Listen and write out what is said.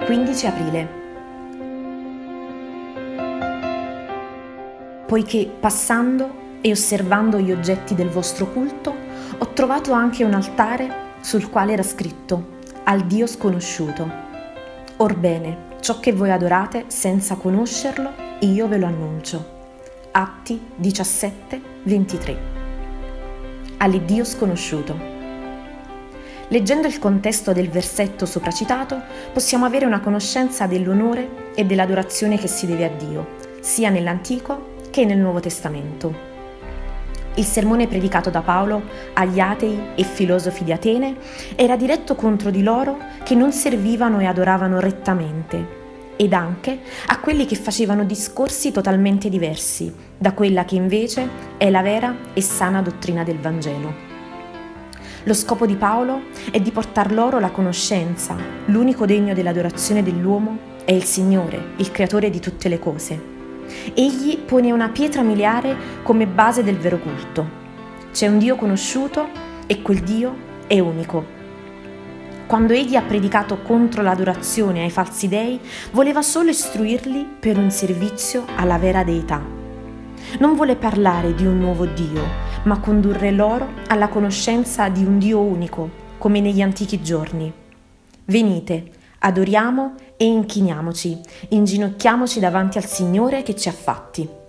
15 aprile. Poiché passando e osservando gli oggetti del vostro culto, ho trovato anche un altare sul quale era scritto: al Dio sconosciuto. Orbene, ciò che voi adorate senza conoscerlo, io ve lo annuncio. Atti 17, 23. All'Iddio sconosciuto. Leggendo il contesto del versetto sopracitato, possiamo avere una conoscenza dell'onore e dell'adorazione che si deve a Dio, sia nell'Antico che nel Nuovo Testamento. Il sermone predicato da Paolo agli atei e filosofi di Atene era diretto contro di loro che non servivano e adoravano rettamente, ed anche a quelli che facevano discorsi totalmente diversi da quella che invece è la vera e sana dottrina del Vangelo. Lo scopo di Paolo è di portar loro la conoscenza, l'unico degno dell'adorazione dell'uomo è il Signore, il creatore di tutte le cose. Egli pone una pietra miliare come base del vero culto. C'è un Dio conosciuto e quel Dio è unico. Quando egli ha predicato contro l'adorazione ai falsi dei, voleva solo istruirli per un servizio alla vera deità. Non vuole parlare di un nuovo Dio, ma condurre loro alla conoscenza di un Dio unico, come negli antichi giorni. Venite, adoriamo e inchiniamoci, inginocchiamoci davanti al Signore che ci ha fatti.